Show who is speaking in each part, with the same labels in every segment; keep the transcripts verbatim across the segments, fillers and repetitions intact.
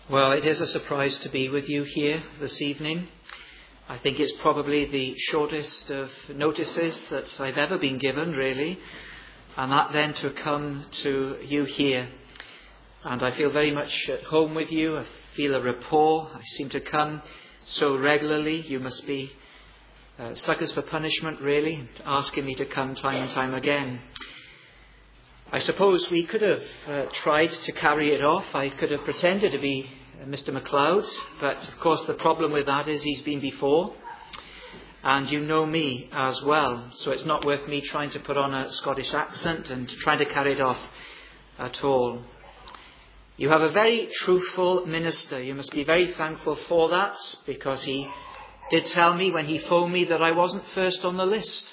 Speaker 1: Well, it is a surprise to be with you here this evening. I think it's probably the shortest of notices that I've ever been given, really. And that then to come to you here. And I feel very much at home with you. I feel a rapport. I seem to come so regularly. You must be uh, suckers for punishment, really, asking me to come time and time again. I suppose we could have uh, tried to carry it off. I could have pretended to be uh, Mister MacLeod, but of course the problem with that is he's been before, and you know me as well, so it's not worth me trying to put on a Scottish accent and trying to carry it off at all. You have a very truthful minister. You must be very thankful for that, because he did tell me when he phoned me that I wasn't first on the list.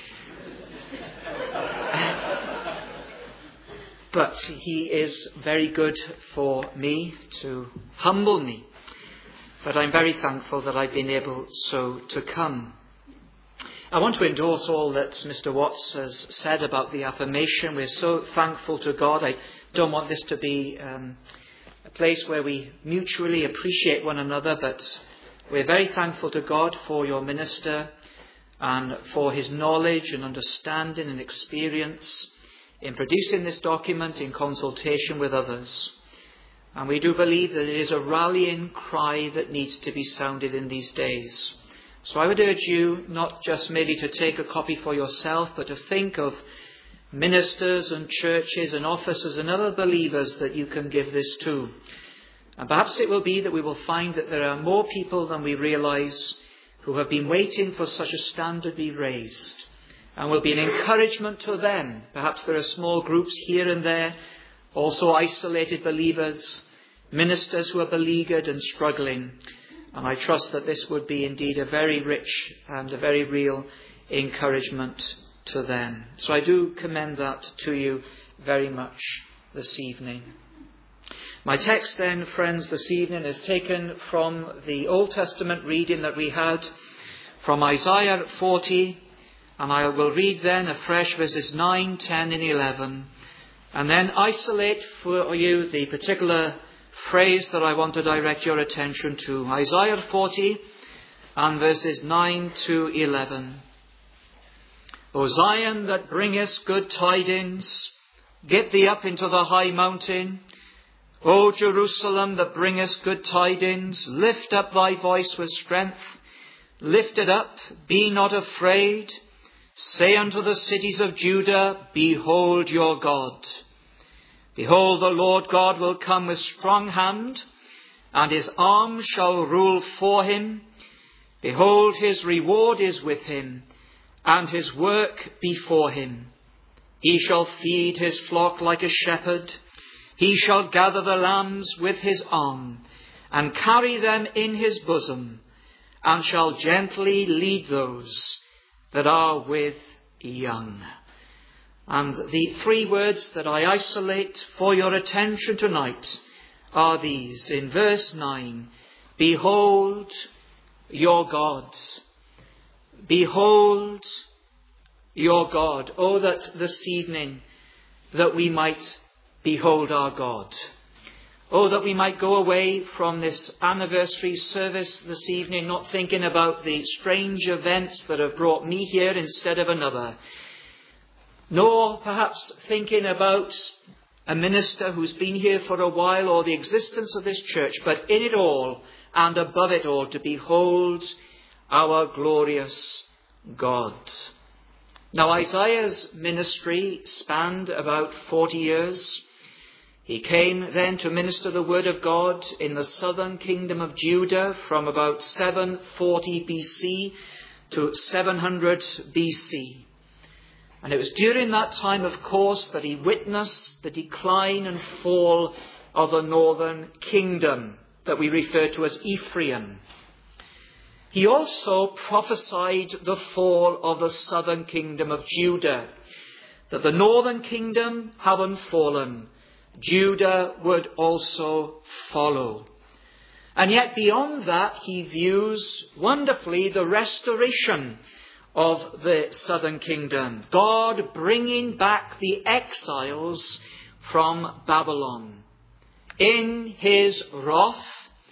Speaker 1: But he is very good for me, to humble me. But I'm very thankful that I've been able so to come. I want to endorse all that Mister Watts has said about the affirmation. We're so thankful to God. I don't want this to be um, a place where we mutually appreciate one another, but we're very thankful to God for your minister and for his knowledge and understanding and experience in producing this document in consultation with others. And we do believe that it is a rallying cry that needs to be sounded in these days. So I would urge you not just merely to take a copy for yourself, but to think of ministers and churches and officers and other believers that you can give this to. And perhaps it will be that we will find that there are more people than we realise who have been waiting for such a standard be raised, and will be an encouragement to them. Perhaps there are small groups here and there, also isolated believers, ministers who are beleaguered and struggling. And I trust that this would be indeed a very rich and a very real encouragement to them. So I do commend that to you very much this evening. My text then, friends, this evening is taken from the Old Testament reading that we had from Isaiah forty. And I will read then afresh verses nine, ten and eleven. And then isolate for you the particular phrase that I want to direct your attention to. Isaiah forty and verses nine to eleven. O Zion, that bringest good tidings, get thee up into the high mountain. O Jerusalem, that bringest good tidings, lift up thy voice with strength. Lift it up, be not afraid. Say unto the cities of Judah, behold your God. Behold, the Lord God will come with strong hand, and his arm shall rule for him. Behold, his reward is with him, and his work before him. He shall feed his flock like a shepherd. He shall gather the lambs with his arm, and carry them in his bosom, and shall gently lead those that are with young. And the three words that I isolate for your attention tonight are these. In verse nine, behold your God. Behold your God. Oh, that this evening that we might behold our God. Oh, that we might go away from this anniversary service this evening not thinking about the strange events that have brought me here instead of another. Nor perhaps thinking about a minister who's been here for a while or the existence of this church, but in it all and above it all to behold our glorious God. Now, Isaiah's ministry spanned about forty years. He came then to minister the word of God in the southern kingdom of Judah from about seven forty B C to seven hundred B C. And it was during that time, of course, that he witnessed the decline and fall of the northern kingdom that we refer to as Ephraim. He also prophesied the fall of the southern kingdom of Judah, that the northern kingdom, having fallen, Judah would also follow. And yet beyond that, he views wonderfully the restoration of the southern kingdom. God bringing back the exiles from Babylon in his wrath,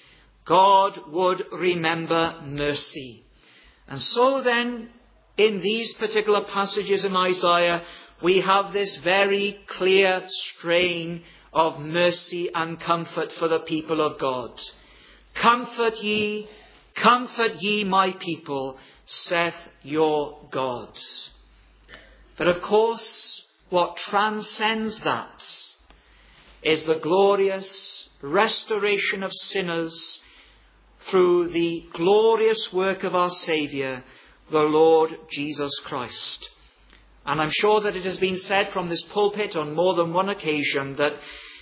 Speaker 1: God would remember mercy. And so then, in these particular passages in Isaiah, we have this very clear strain of mercy and comfort for the people of God. Comfort ye, comfort ye my people, saith your God. But of course, what transcends that is the glorious restoration of sinners through the glorious work of our Saviour, the Lord Jesus Christ. And I'm sure that it has been said from this pulpit on more than one occasion that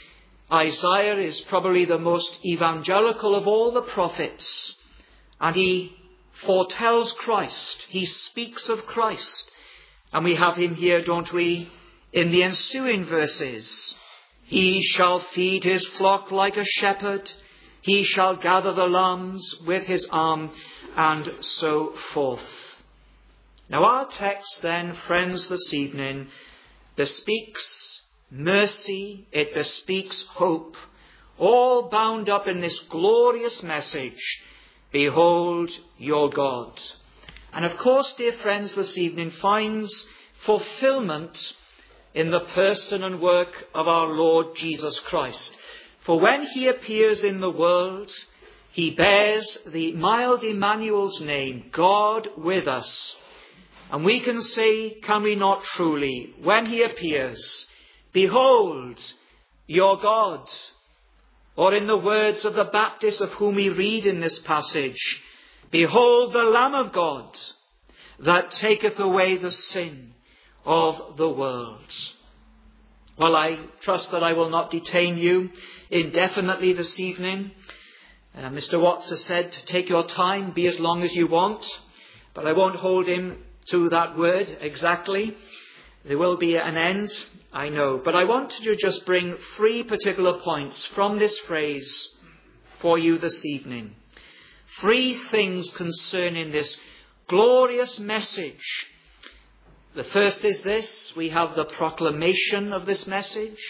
Speaker 1: Isaiah is probably the most evangelical of all the prophets, and he foretells Christ. He speaks of Christ. And we have him here, don't we, in the ensuing verses. He shall feed his flock like a shepherd. He shall gather the lambs with his arm, and so forth. Now our text then, friends, this evening bespeaks mercy, it bespeaks hope, all bound up in this glorious message, behold your God. And of course, dear friends, this evening finds fulfillment in the person and work of our Lord Jesus Christ. For when he appears in the world, he bears the mild Emmanuel's name, God with us. And we can say, can we not truly, when he appears, behold your God. Or in the words of the Baptist of whom we read in this passage, behold the Lamb of God that taketh away the sin of the world. Well, I trust that I will not detain you indefinitely this evening. Uh, Mister Watts has said, take your time, be as long as you want. But I won't hold him to that word exactly. There will be an end, I know. But I want to just bring three particular points from this phrase for you this evening. Three things concerning this glorious message. The first is this: we have the proclamation of this message.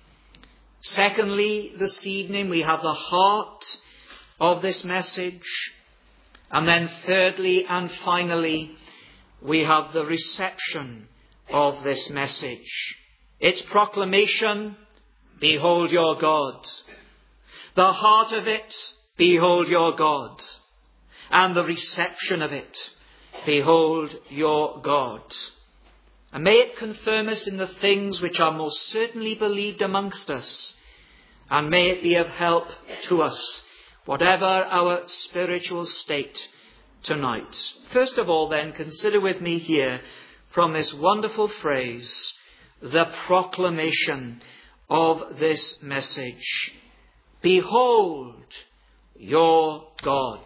Speaker 1: Secondly, this evening we have the heart of this message. And then thirdly and finally, we have the reception of this message. Its proclamation, behold your God. The heart of it, behold your God. And the reception of it, behold your God. And may it confirm us in the things which are most certainly believed amongst us. And may it be of help to us, whatever our spiritual state tonight. First of all, then, consider with me here from this wonderful phrase, the proclamation of this message. Behold your God.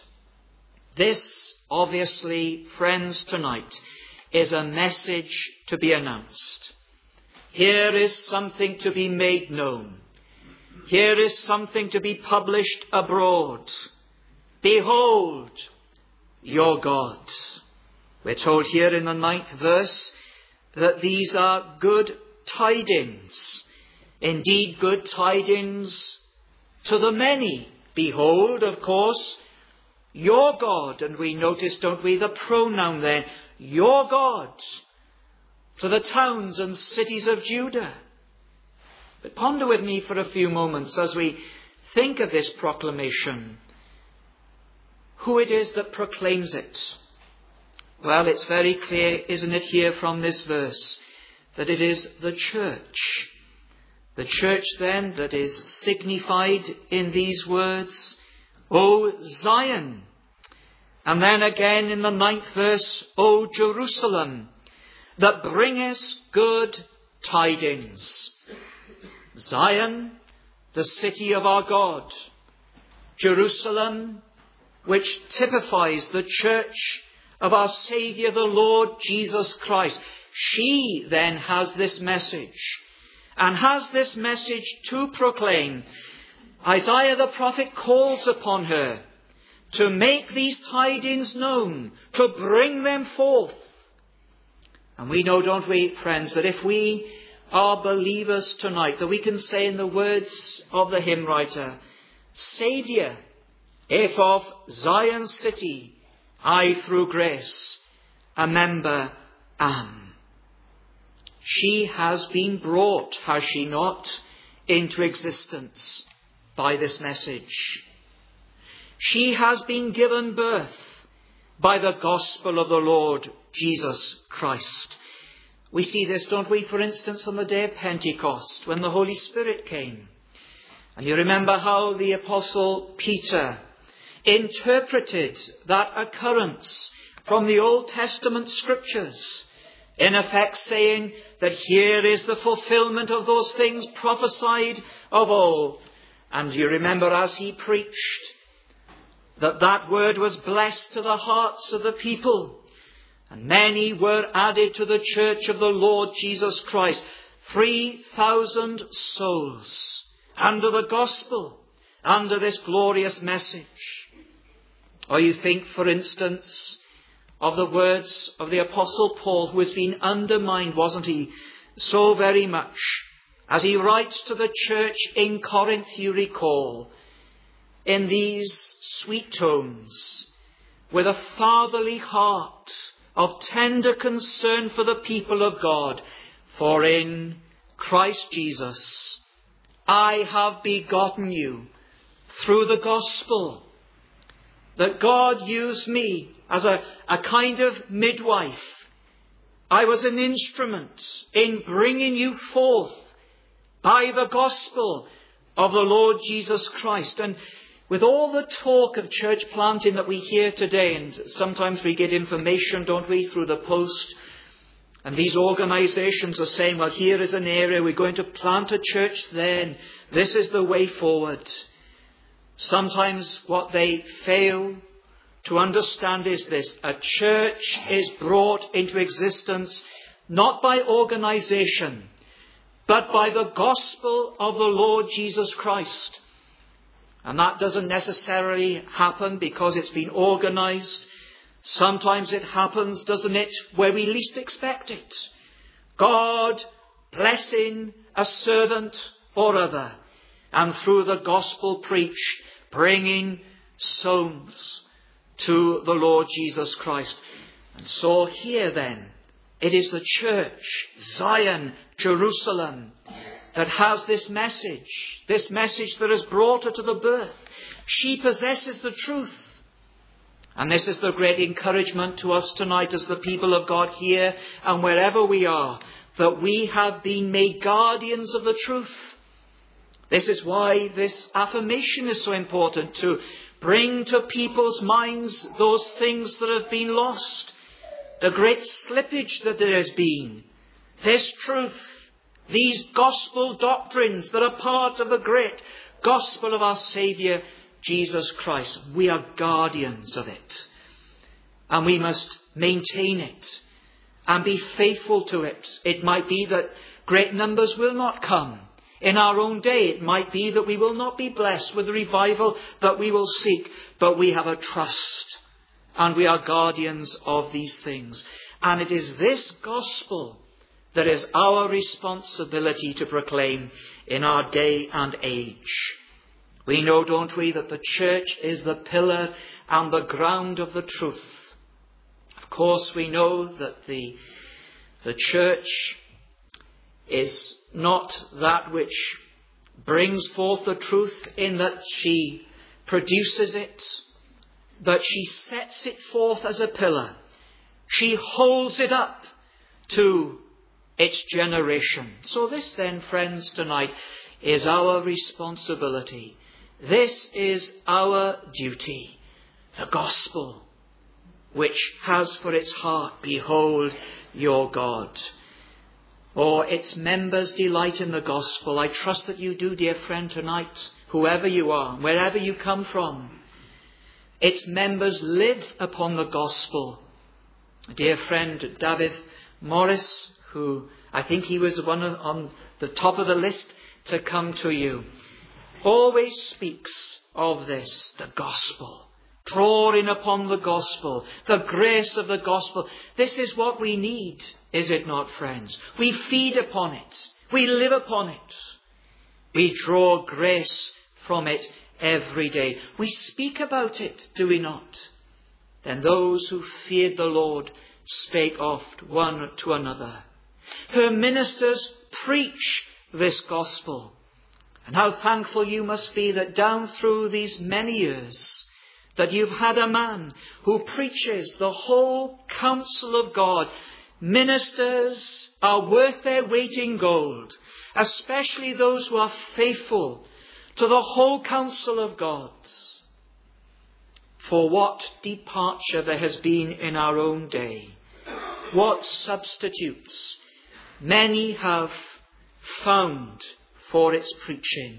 Speaker 1: This, obviously, friends, tonight is a message to be announced. Here is something to be made known. Here is something to be published abroad. Behold your God. We're told here in the ninth verse that these are good tidings. Indeed, good tidings to the many. Behold, of course, your God. And we notice, don't we, the pronoun there, your God, to the towns and cities of Judah. But ponder with me for a few moments as we think of this proclamation, who it is that proclaims it. Well, it's very clear, isn't it, here from this verse, that it is the church. The church, then, that is signified in these words, O Zion. And then again in the ninth verse, O Jerusalem, that bringest good tidings. Zion, the city of our God. Jerusalem, which typifies the church of our Saviour, the Lord Jesus Christ. She then has this message, and has this message to proclaim. Isaiah the prophet calls upon her to make these tidings known, to bring them forth. And we know, don't we, friends, that if we are believers tonight, that we can say in the words of the hymn writer, Saviour, if of Zion's city I through grace a member am. She has been brought, has she not, into existence by this message. She has been given birth by the gospel of the Lord Jesus Christ. We see this, don't we, for instance, on the day of Pentecost, when the Holy Spirit came. And you remember how the Apostle Peter interpreted that occurrence from the Old Testament scriptures, in effect saying that here is the fulfillment of those things prophesied of old. And you remember as he preached that that word was blessed to the hearts of the people. And many were added to the church of the Lord Jesus Christ. Three thousand souls under the gospel, under this glorious message. Or you think, for instance, of the words of the Apostle Paul, who has been undermined, wasn't he, so very much, as he writes to the church in Corinth, you recall, in these sweet tones, with a fatherly heart of tender concern for the people of God. For in Christ Jesus I have begotten you through the gospel, that God used me as a, a kind of midwife. I was an instrument in bringing you forth by the gospel of the Lord Jesus Christ. And with all the talk of church planting that we hear today, and sometimes we get information, don't we, through the post, and these organizations are saying, well, here is an area, we're going to plant a church there, and this is the way forward. Sometimes what they fail to understand is this: a church is brought into existence not by organization, but by the gospel of the Lord Jesus Christ. And that doesn't necessarily happen because it's been organized. Sometimes it happens, doesn't it, where we least expect it. God blessing a servant or other, and through the gospel preached, bringing souls to the Lord Jesus Christ. And so here then, it is the church, Zion, Jerusalem, that has this message, this message that has brought her to the birth. She possesses the truth. And this is the great encouragement to us tonight as the people of God here and wherever we are, that we have been made guardians of the truth. This is why this affirmation is so important, to bring to people's minds those things that have been lost, the great slippage that there has been, this truth, these gospel doctrines that are part of the great gospel of our Saviour, Jesus Christ. We are guardians of it. And we must maintain it and be faithful to it. It might be that great numbers will not come in our own day. It might be that we will not be blessed with the revival that we will seek. But we have a trust and we are guardians of these things. And it is this gospel that is our responsibility to proclaim in our day and age. We know, don't we, that the church is the pillar and the ground of the truth. Of course, we know that the, the church is not that which brings forth the truth in that she produces it, but she sets it forth as a pillar. She holds it up to its generation. So this then, friends, tonight is our responsibility. This is our duty. The gospel, which has for its heart, behold your God. Or its members delight in the gospel. I trust that you do, dear friend, tonight, whoever you are, wherever you come from. Its members live upon the gospel. Dear friend David Morris, who I think he was one on the top of the list to come to you, always speaks of this, the gospel, drawing upon the gospel, the grace of the gospel. This is what we need, is it not, friends? We feed upon it. We live upon it. We draw grace from it every day. We speak about it, do we not? Then those who feared the Lord spake oft one to another. Her ministers preach this gospel. And how thankful you must be that down through these many years that you've had a man who preaches the whole counsel of God. Ministers are worth their weight in gold, especially those who are faithful to the whole counsel of God. For what departure there has been in our own day. What substitutes many have found for its preaching.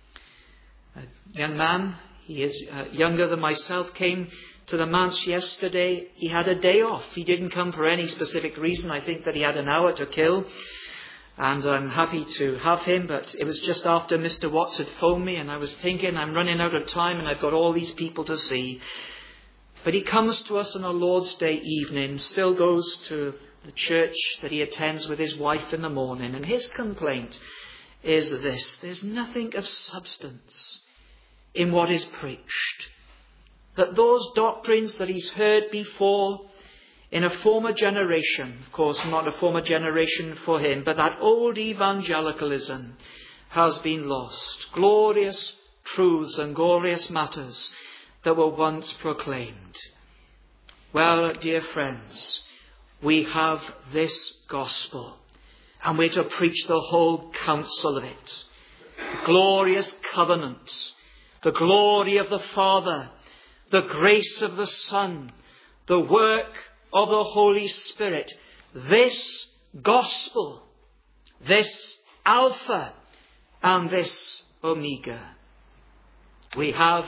Speaker 1: A young man, he is uh, younger than myself, came to the manse yesterday. He had a day off. He didn't come for any specific reason. I think that he had an hour to kill. And I'm happy to have him, but it was just after Mister Watts had phoned me, and I was thinking, I'm running out of time and I've got all these people to see. But he comes to us on a Lord's Day evening, still goes to the church that he attends with his wife in the morning, and his complaint is this: there's nothing of substance in what is preached. That those doctrines that he's heard before in a former generation, of course not a former generation for him, but that old evangelicalism has been lost. Glorious truths and glorious matters that were once proclaimed. Well, dear friends, we have this gospel, and we're to preach the whole counsel of it. The glorious covenant, the glory of the Father, the grace of the Son, the work of the Holy Spirit. This gospel, this Alpha and this Omega. We have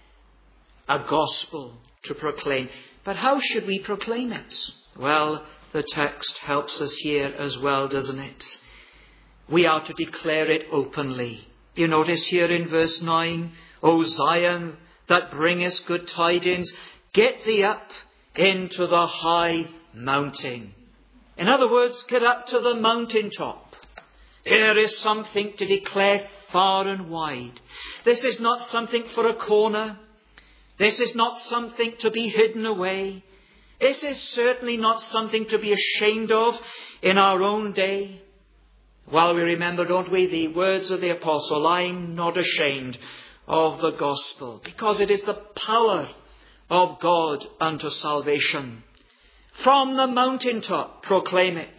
Speaker 1: a gospel to proclaim. But how should we proclaim it? Well, the text helps us here as well, doesn't it? We are to declare it openly. You notice here in verse nine, O Zion, that bringest good tidings, get thee up into the high mountain. In other words, get up to the mountaintop. Here is something to declare far and wide. This is not something for a corner. This is not something to be hidden away. This is certainly not something to be ashamed of in our own day. Well, we remember, don't we, the words of the apostle, I'm not ashamed of the gospel, because it is the power of God unto salvation. From the mountaintop proclaim it.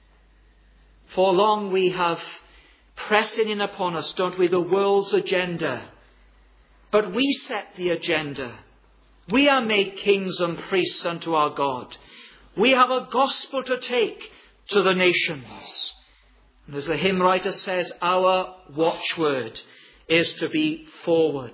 Speaker 1: For long we have pressing in upon us, don't we, the world's agenda. But we set the agenda. We are made kings and priests unto our God. We have a gospel to take to the nations. And as the hymn writer says, our watchword is to be forward.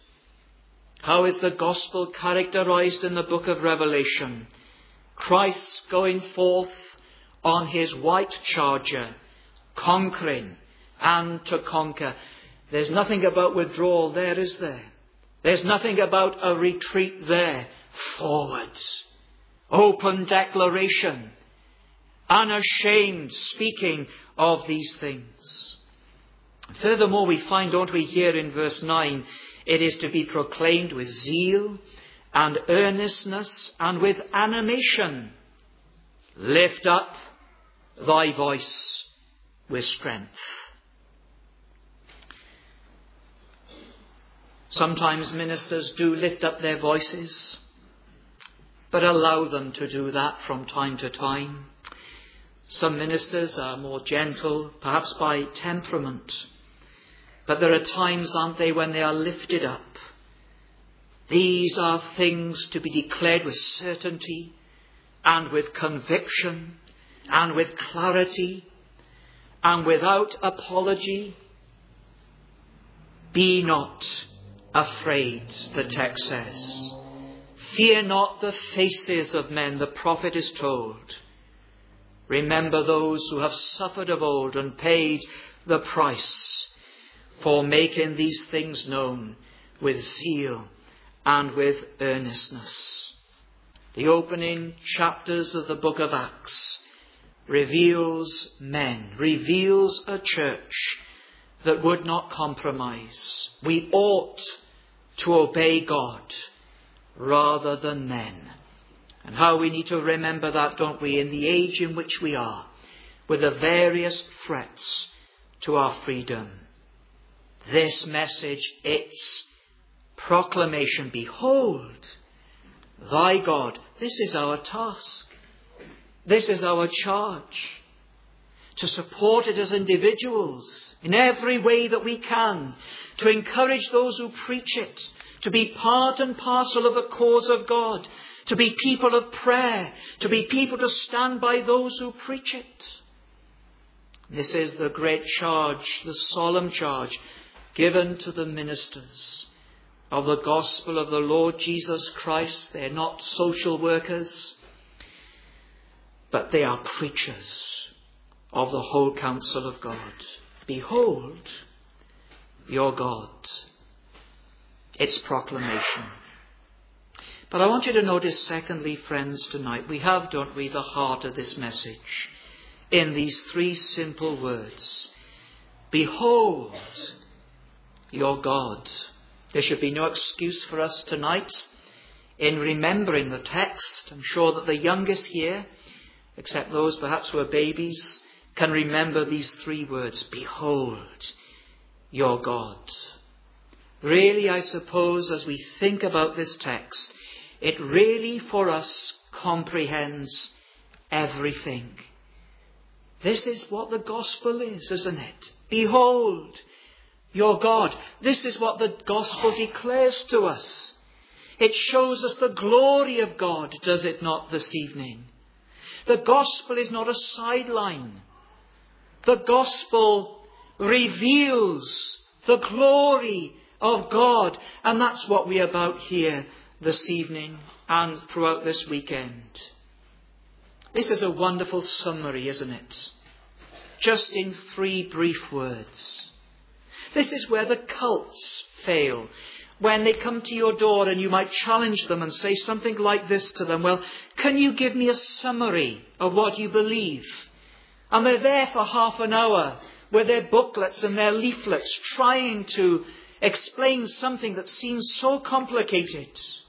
Speaker 1: How is the gospel characterized in the book of Revelation? Christ going forth on his white charger, conquering and to conquer. There's nothing about withdrawal there, is there? There's nothing about a retreat there. Forwards. Open declaration. Unashamed speaking of these things. Furthermore, we find, don't we, here in verse nine, it is to be proclaimed with zeal and earnestness and with animation. Lift up thy voice with strength. Sometimes ministers do lift up their voices, but allow them to do that from time to time. Some ministers are more gentle, perhaps by temperament, but there are times, aren't they, when they are lifted up. These are things to be declared with certainty and with conviction and with clarity and without apology. Be not afraid, the text says. Fear not the faces of men, the prophet is told. Remember those who have suffered of old and paid the price for making these things known with zeal and with earnestness. The opening chapters of the book of Acts reveals men, reveals a church that would not compromise. We ought to obey God rather than men. And how we need to remember that, don't we, in the age in which we are, with the various threats to our freedom. This message, its proclamation, behold, thy God. This is our task. This is our charge. To support it as individuals in every way that we can. To encourage those who preach it. To be part and parcel of the cause of God. To be people of prayer. To be people to stand by those who preach it. This is the great charge, the solemn charge given to the ministers of the gospel of the Lord Jesus Christ. They're not social workers, but they are preachers of the whole counsel of God. Behold, your God. Its proclamation. But I want you to notice, secondly, friends, tonight, we have, don't we, the heart of this message in these three simple words. Behold, your God. There should be no excuse for us tonight in remembering the text. I'm sure that the youngest here, except those perhaps who are babies, can remember these three words. Behold, your God. Really, I suppose, as we think about this text, it really for us comprehends everything. This is what the gospel is, isn't it? Behold, your God. This is what the gospel declares to us. It shows us the glory of God, does it not, this evening? The gospel is not a sideline. The gospel reveals the glory of God. And that's what we're about here this evening and throughout this weekend. This is a wonderful summary, isn't it? Just in three brief words. This is where the cults fail. When they come to your door and you might challenge them and say something like this to them. Well, can you give me a summary of what you believe? And they're there for half an hour with their booklets and their leaflets trying to explain something that seems so complicated.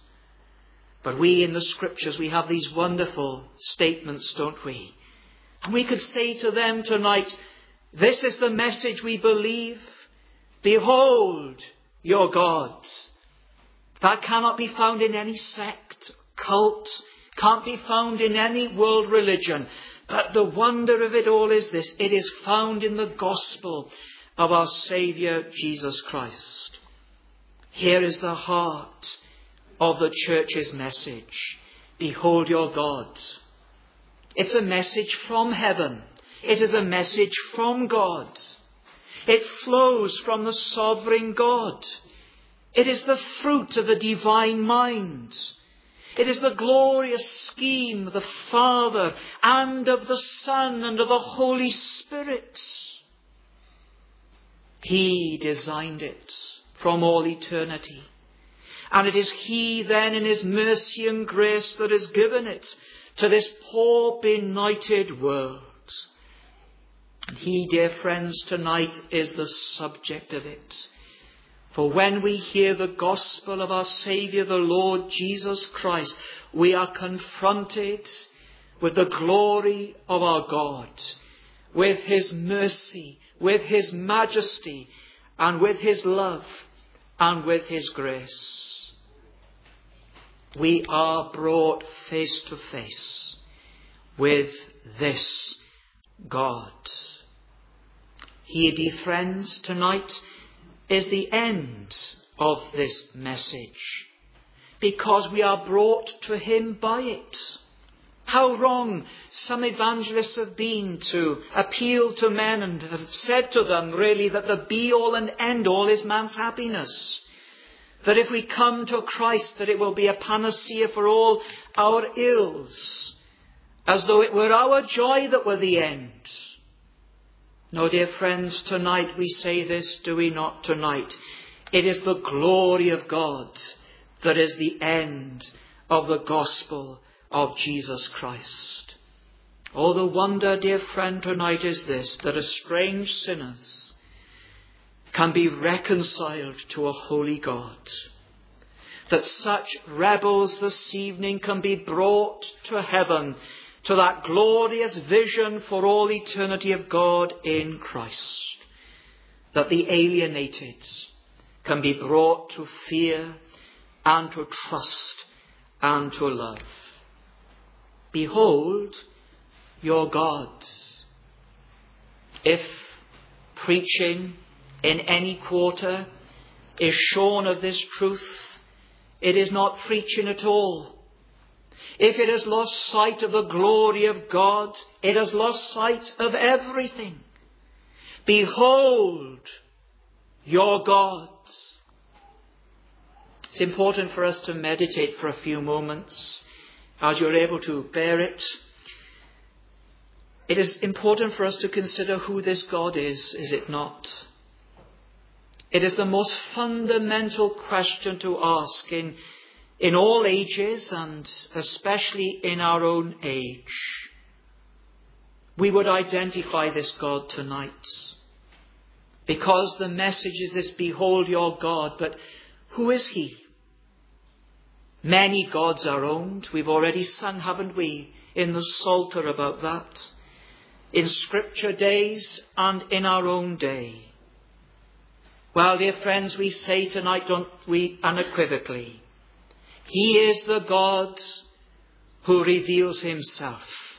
Speaker 1: But we in the scriptures, we have these wonderful statements, don't we? And we could say to them tonight, this is the message we believe. Behold, your God. That cannot be found in any sect, cult, can't be found in any world religion. But the wonder of it all is this. It is found in the gospel of our Saviour, Jesus Christ. Here is the heart of the church's message. Behold your God. It's a message from heaven. It is a message from God. It flows from the sovereign God. It is the fruit of the divine mind. It is the glorious scheme of the Father and of the Son and of the Holy Spirit. He designed it from all eternity. And it is He then in His mercy and grace that has given it to this poor benighted world. And He, dear friends, tonight is the subject of it. For when we hear the gospel of our Saviour, the Lord Jesus Christ, we are confronted with the glory of our God, with His mercy, with His majesty, and with His love, and with His grace. We are brought face to face with this God. He, dear friends, tonight is the end of this message, because we are brought to Him by it. How wrong some evangelists have been to appeal to men and have said to them really that the be-all and end-all is man's happiness. That if we come to Christ, that it will be a panacea for all our ills, as though it were our joy that were the end. No, dear friends, tonight we say this, do we not tonight? It is the glory of God that is the end of the gospel of Jesus Christ. Oh, the wonder, dear friend, tonight is this, that estranged sinners can be reconciled to a holy God. That such rebels this evening can be brought to heaven, to that glorious vision for all eternity of God in Christ. That the alienated can be brought to fear and to trust and to love. Behold your God. If preaching in any quarter is shorn of this truth, it is not preaching at all. If it has lost sight of the glory of God, it has lost sight of everything. Behold your God. It's important for us to meditate for a few moments as you're able to bear it. It is important for us to consider who this God is, is it not? It is the most fundamental question to ask in, in all ages and especially in our own age. We would identify this God tonight because the message is this, behold your God, but who is he? Many gods are owned. We've already sung, haven't we, in the Psalter about that. In Scripture days and in our own day. Well, dear friends, we say tonight, don't we, unequivocally, he is the God who reveals himself.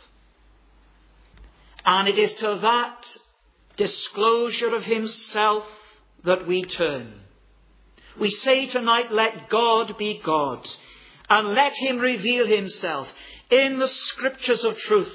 Speaker 1: And it is to that disclosure of himself that we turn. We say tonight, let God be God, and let him reveal himself in the Scriptures of truth.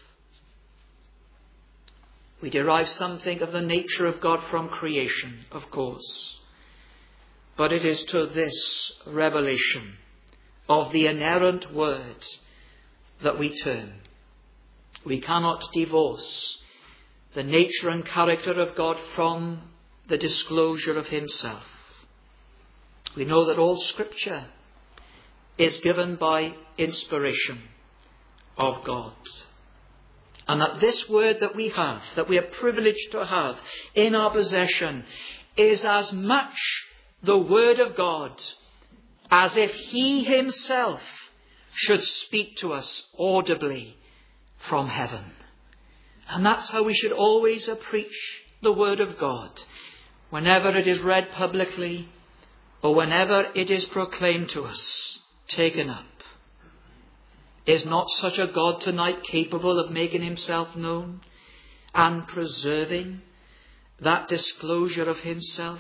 Speaker 1: We derive something of the nature of God from creation, of course. But it is to this revelation of the inerrant word that we turn. We cannot divorce the nature and character of God from the disclosure of himself. We know that all Scripture is given by inspiration of God. And that this word that we have, that we are privileged to have in our possession, is as much the word of God as if he himself should speak to us audibly from heaven. And that's how we should always preach the word of God, whenever it is read publicly or whenever it is proclaimed to us, taken up. Is not such a God tonight capable of making himself known and preserving that disclosure of himself?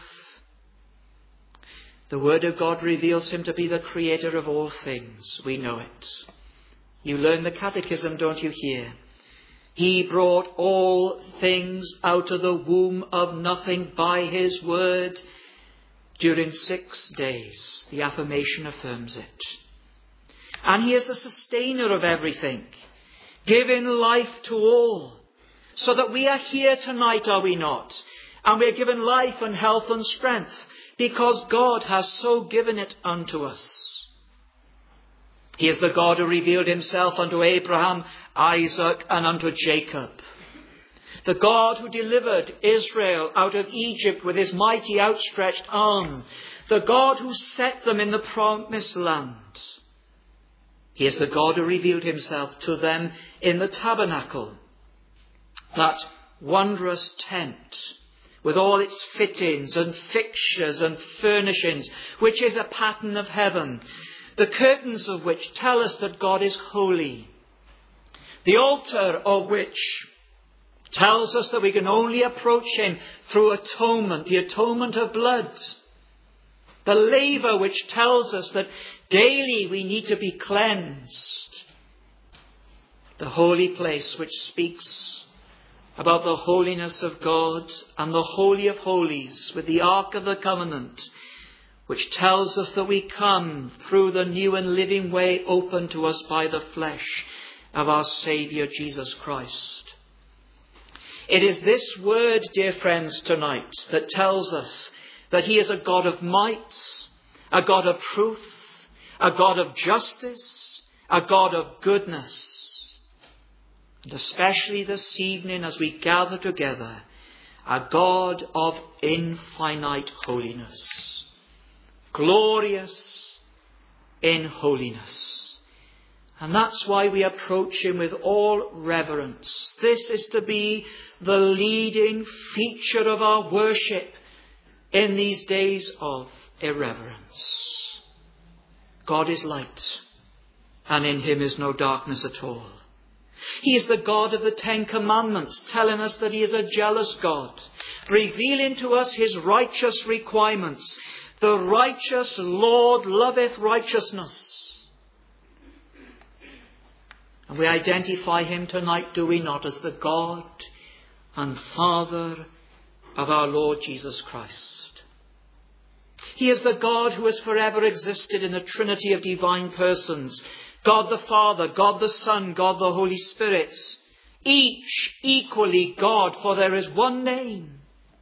Speaker 1: The Word of God reveals him to be the creator of all things. We know it. You learn the catechism, don't you hear? He brought all things out of the womb of nothing by his word during six days. The affirmation affirms it. And he is the sustainer of everything, giving life to all, so that we are here tonight, are we not? And we are given life and health and strength, because God has so given it unto us. He is the God who revealed himself unto Abraham, Isaac, and unto Jacob. The God who delivered Israel out of Egypt with his mighty outstretched arm. The God who set them in the promised land. He is the God who revealed himself to them in the tabernacle, that wondrous tent with all its fittings and fixtures and furnishings, which is a pattern of heaven, the curtains of which tell us that God is holy, the altar of which tells us that we can only approach him through atonement, the atonement of blood. The laver which tells us that daily we need to be cleansed. The holy place which speaks about the holiness of God, and the Holy of Holies with the Ark of the Covenant, which tells us that we come through the new and living way opened to us by the flesh of our Saviour Jesus Christ. It is this word, dear friends, tonight that tells us that he is a God of might, a God of truth, a God of justice, a God of goodness. and especially this evening as we gather together, a God of infinite holiness, glorious in holiness. And that's why we approach him with all reverence. This is to be the leading feature of our worship in these days of irreverence. God is light, and in him is no darkness at all. He is the God of the Ten Commandments, telling us that he is a jealous God, revealing to us his righteous requirements. The righteous Lord loveth righteousness. And we identify him tonight, do we not, as the God and Father of our Lord Jesus Christ. He is the God who has forever existed in a trinity of divine persons. God the Father, God the Son, God the Holy Spirit. Each equally God, for there is one name.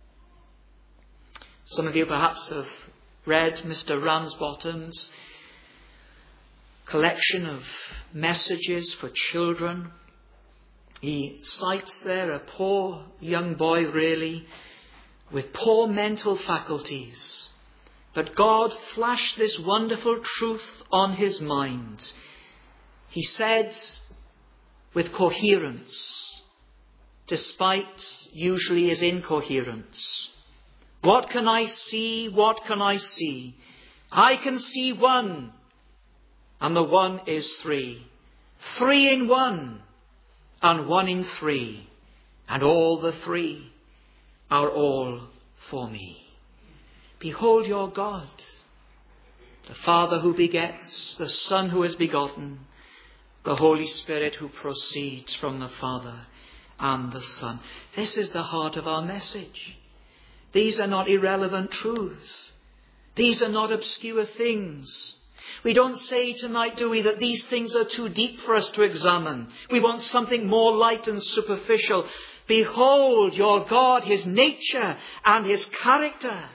Speaker 1: Some of you perhaps have read Mister Ramsbottom's collection of messages for children. He cites there a poor young boy, really, with poor mental faculties. But God flashed this wonderful truth on his mind. He said with coherence, despite usually his incoherence, "What can I see? What can I see? I can see one, and the one is three. Three in one, and one in three, and all the three are all for me. Behold your God, the Father who begets, the Son who is begotten, the Holy Spirit who proceeds from the Father and the Son." This is the heart of our message. These are not irrelevant truths. These are not obscure things. We don't say tonight, do we, that these things are too deep for us to examine. We want something more light and superficial. Behold your God, his nature and his character.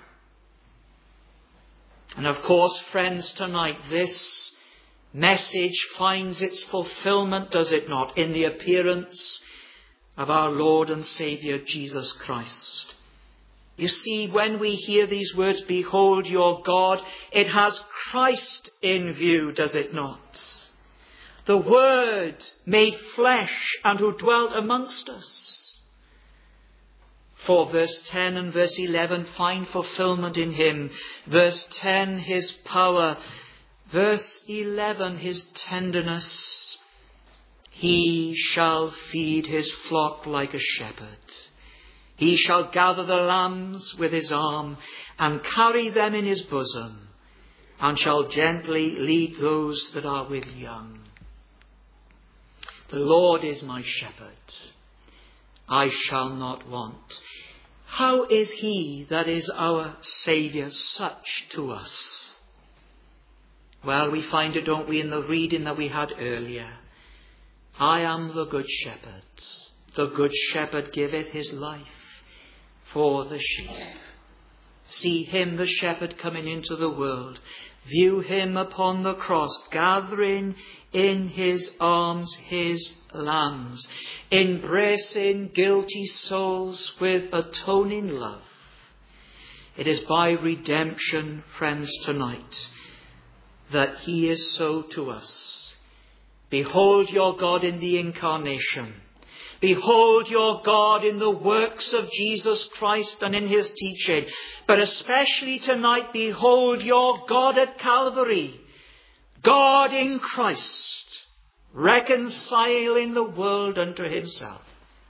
Speaker 1: And of course, friends, tonight this message finds its fulfillment, does it not, in the appearance of our Lord and Saviour Jesus Christ. You see, when we hear these words, "Behold your God," it has Christ in view, does it not? The Word made flesh and who dwelt amongst us. For verse ten and verse eleven find fulfillment in him. Verse ten, his power. Verse eleven, his tenderness. He shall feed his flock like a shepherd. He shall gather the lambs with his arm and carry them in his bosom, and shall gently lead those that are with young. The Lord is my shepherd. I shall not want. How is he that is our Saviour such to us? Well, we find it, don't we, in the reading that we had earlier. I am the good shepherd. The good shepherd giveth his life for the sheep. See him, the shepherd, coming into the world. View him upon the cross, gathering in his arms his lambs, embracing guilty souls with atoning love. It is by redemption, friends, tonight, that he is so to us. Behold your God in the incarnation. Behold your God in the works of Jesus Christ and in his teaching. But especially tonight, behold your God at Calvary. God in Christ, reconciling the world unto himself.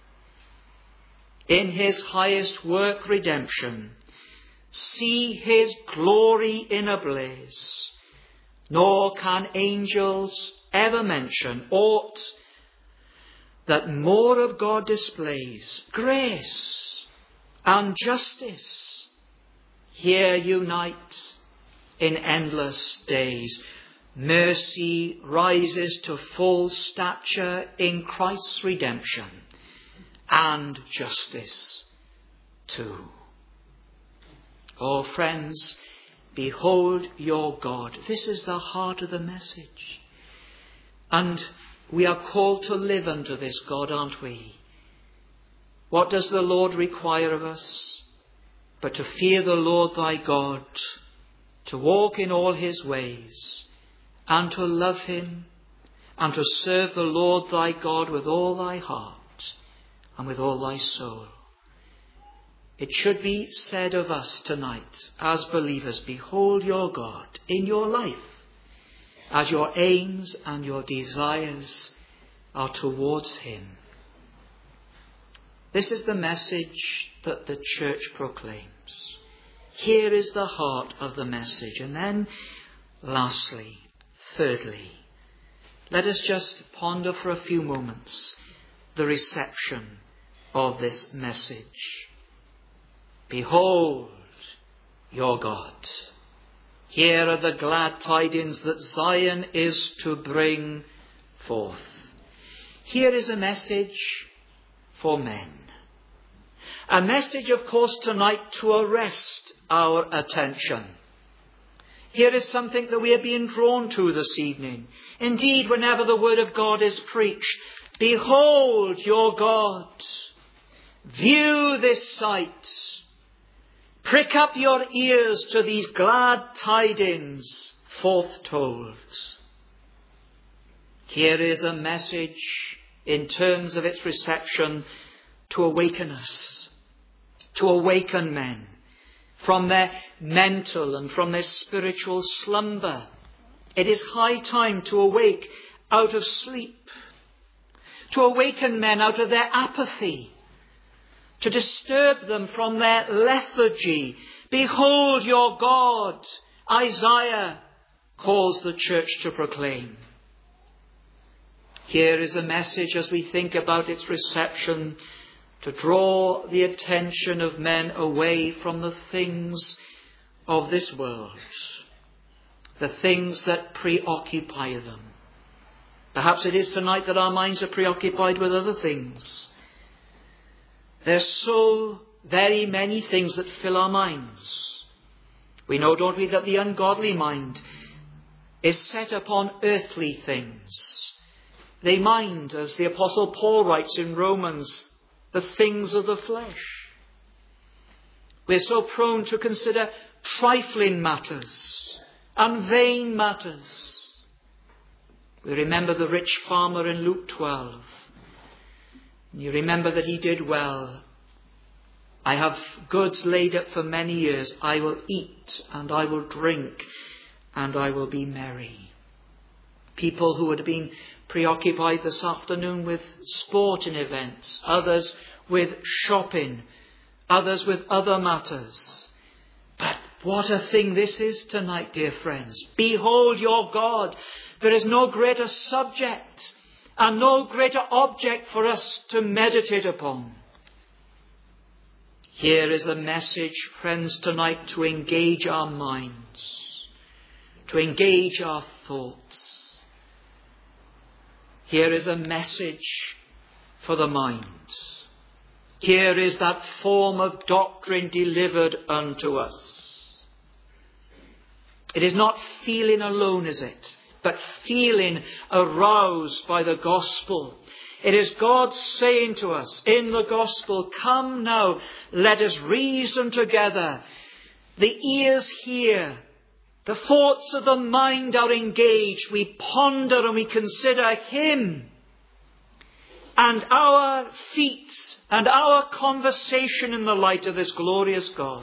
Speaker 1: In his highest work, redemption, see his glory in a blaze. Nor can angels ever mention aught that more of God displays. Grace and justice here unite in endless days. Mercy rises to full stature in Christ's redemption, and justice too. Oh, friends, behold your God. This is the heart of the message. And We are called to live unto this God, aren't we? What does the Lord require of us? But to fear the Lord thy God, to walk in all his ways, and to love him, and to serve the Lord thy God with all thy heart and with all thy soul. It should be said of us tonight as believers, behold your God in your life as your aims and your desires are towards him. This is the message that the church proclaims. Here is the heart of the message. And then, lastly, thirdly, let us just ponder for a few moments the reception of this message. Behold your God. Here are the glad tidings that Zion is to bring forth. Here is a message for men. A message, of course, tonight to arrest our attention. Here is something that we are being drawn to this evening. Indeed, whenever the word of God is preached, behold your God. View this sight. Prick up your ears to these glad tidings forth-told. Here is a message in terms of its reception to awaken us, to awaken men from their mental and from their spiritual slumber. It is high time to awake out of sleep, to awaken men out of their apathy, to disturb them from their lethargy. Behold your God, Isaiah calls the church to proclaim. Here is a message as we think about its reception to draw the attention of men away from the things of this world, the things that preoccupy them. Perhaps it is tonight that our minds are preoccupied with other things. There's so very many things that fill our minds. We know, don't we, that the ungodly mind is set upon earthly things. They mind, as the Apostle Paul writes in Romans, the things of the flesh. We're so prone to consider trifling matters and vain matters. We remember the rich farmer in Luke twelve. And you remember that he did well. I have goods laid up for many years. I will eat and I will drink and I will be merry. People who had been preoccupied this afternoon with sporting events, others with shopping, others with other matters. But what a thing this is tonight, dear friends. Behold your God. There is no greater subject and no greater object for us to meditate upon. Here is a message, friends, tonight to engage our minds, to engage our thoughts. Here is a message for the mind. Here is that form of doctrine delivered unto us. It is not feeling alone, is it? But feeling aroused by the gospel. It is God saying to us in the gospel, come now, let us reason together. The ears hear. The thoughts of the mind are engaged. We ponder and we consider him. And our feet and our conversation in the light of this glorious God.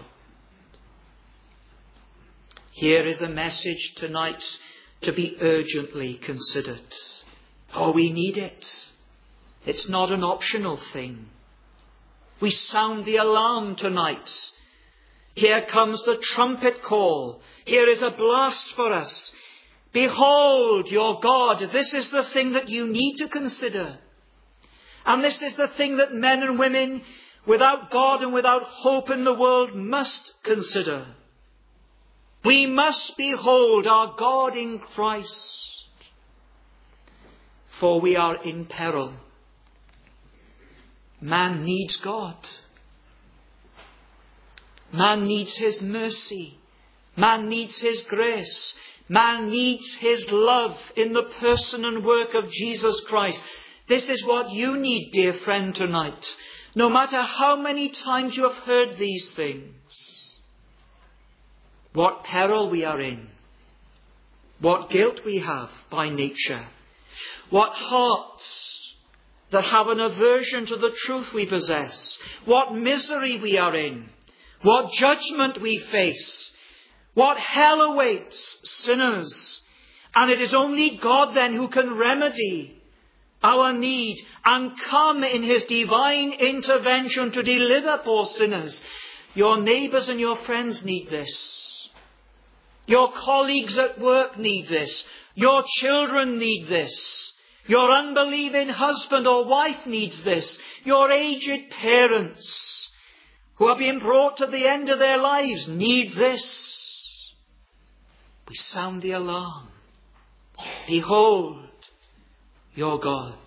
Speaker 1: Here is a message tonight to be urgently considered. Oh, we need it. It's not an optional thing. We sound the alarm tonight. Here comes the trumpet call. Here is a blast for us. Behold your God. This is the thing that you need to consider. And this is the thing that men and women without God and without hope in the world must consider. We must behold our God in Christ, for we are in peril. Man needs God. Man needs his mercy. Man needs his grace. Man needs his love in the person and work of Jesus Christ. This is what you need, dear friend, tonight. No matter how many times you have heard these things. What peril we are in. What guilt we have by nature. What hearts that have an aversion to the truth we possess. What misery we are in. What judgment we face. What hell awaits sinners. And it is only God then who can remedy our need and come in his divine intervention to deliver poor sinners. Your neighbours and your friends need this. Your colleagues at work need this. Your children need this. Your unbelieving husband or wife needs this. Your aged parents who are being brought to the end of their lives need this. We sound the alarm. Behold your God.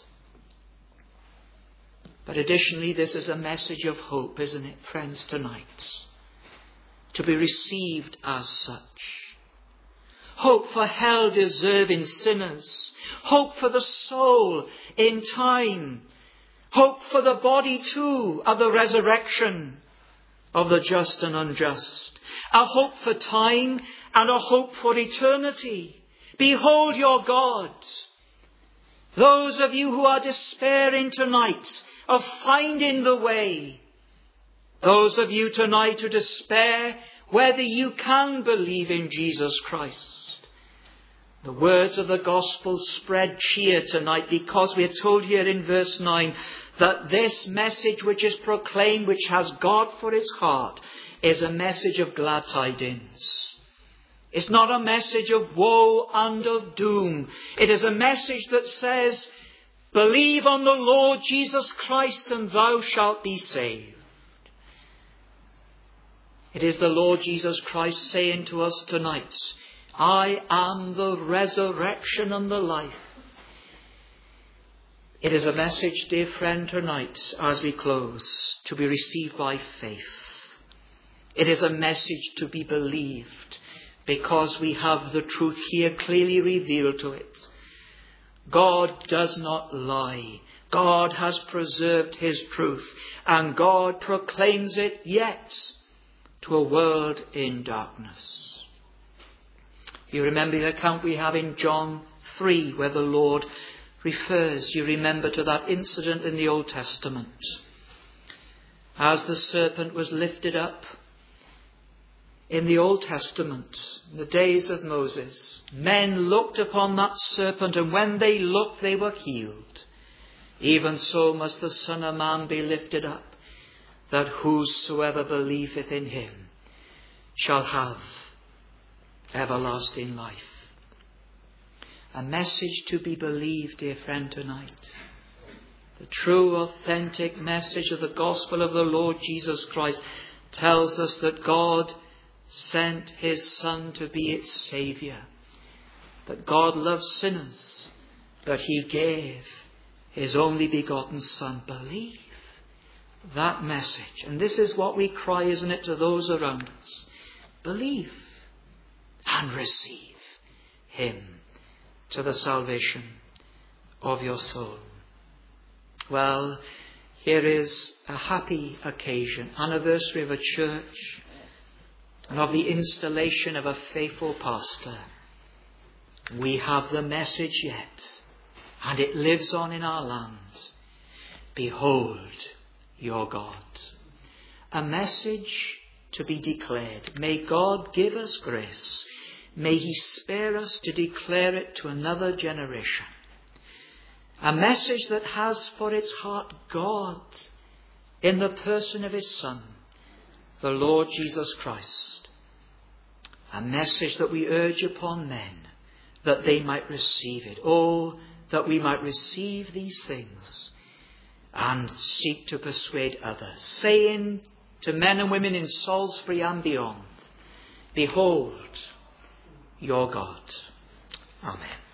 Speaker 1: But additionally, this is a message of hope, isn't it, friends, tonight? To be received as such. Hope for hell-deserving sinners. Hope for the soul in time. Hope for the body too of the resurrection of the just and unjust. A hope for time and a hope for eternity. Behold your God. Those of you who are despairing tonight of finding the way. Those of you tonight who despair whether you can believe in Jesus Christ. The words of the gospel spread cheer tonight because we are told here in verse nine that this message which is proclaimed, which has God for its heart, is a message of glad tidings. It's not a message of woe and of doom. It is a message that says, believe on the Lord Jesus Christ and thou shalt be saved. It is the Lord Jesus Christ saying to us tonight, I am the resurrection and the life. It is a message, dear friend, tonight as we close, to be received by faith. It is a message to be believed because we have the truth here clearly revealed to it. God does not lie. God has preserved his truth and God proclaims it yet to a world in darkness. You remember the account we have in John three where the Lord refers, you remember, to that incident in the Old Testament. As the serpent was lifted up in the Old Testament, in the days of Moses, men looked upon that serpent and when they looked they were healed. Even so must the Son of Man be lifted up, that whosoever believeth in him shall have everlasting life. A message to be believed, dear friend, tonight. The true, authentic message of the gospel of the Lord Jesus Christ tells us that God sent his Son to be its Saviour. That God loves sinners, that he gave his only begotten Son. Believe that message. And this is what we cry, isn't it, to those around us. Believe and receive him to the salvation of your soul. Well, here is a happy occasion, anniversary of a church and of the installation of a faithful pastor. We have the message yet, and it lives on in our land. Behold your God. A message to be declared. May God give us grace. May he spare us to declare it to another generation. A message that has for its heart God in the person of his Son, the Lord Jesus Christ. A message that we urge upon men that they might receive it. Oh, that we might receive these things and seek to persuade others, saying to men and women in Salisbury and beyond, behold your God. Amen.